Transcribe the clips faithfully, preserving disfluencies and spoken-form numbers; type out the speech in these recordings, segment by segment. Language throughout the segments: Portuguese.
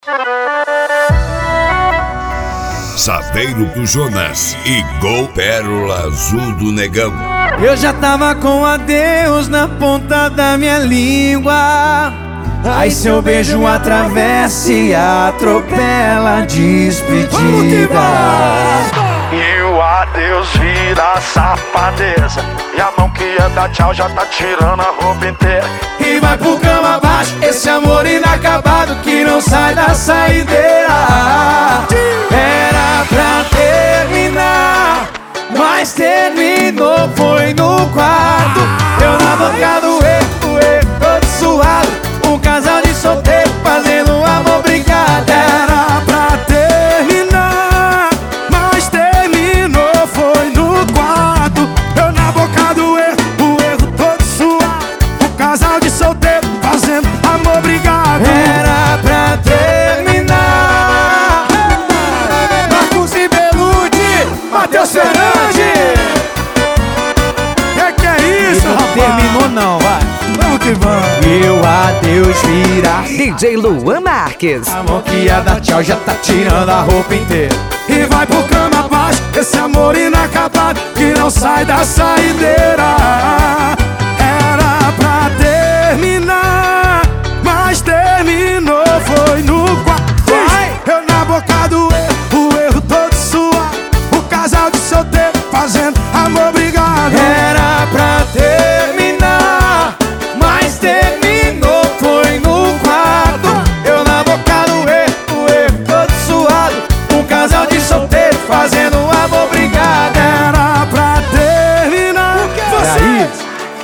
Saveiro do Jonas e Gol Pérola Azul do Negão. Eu já tava com adeus na ponta da minha língua. Aí seu beijo atravessa e atropela a despedida. E o adeus vira safadeza, e a mão que ia dar tchau já tá tirando a roupa inteira. E vai pro cama abaixo, esse amor inacabado que não sai da saideira. Era pra terminar, mas terminou, foi no quarto. Eu na boca do erro, erro todo suado, um casal de solteiro fazendo amor brigado. Era pra terminar, mas terminou, foi no quarto. Eu na boca do erro, o erro todo suado, um casal de solteiro fazendo amor brigado. Era pra terminar, Marcos e Belucci, Matheus Fernandes. Que que é isso, não rapaz? Terminou não, vai. Vamos que vamos. E o adeus vira D J Luan Marques. a mão que ia dar tchau já tá tirando a roupa inteira. E vai pro cama abaixo, esse amor inacabado que não sai da saideira. Era pra terminar, mas terminou, foi no quarto. Eu na boca do erro, o erro todo suado, o casal de solteiro fazendo amor brigado. Era pra terminar, mas terminou, foi no quarto. Eu na boca do erro, o erro todo suado, um casal de solteiro fazendo amor brigado. Era pra terminar. Vocês!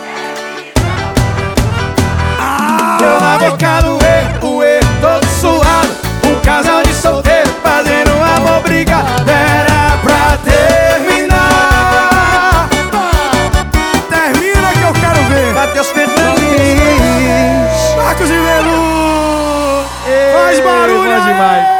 Eu na boca do erro, o erro todo suado, um casal de solteiro fazendo amor brigado. Era pra terminar. Termina que eu quero ver. Matheus Fernandes, Marcos e Velu. Faz barulho demais.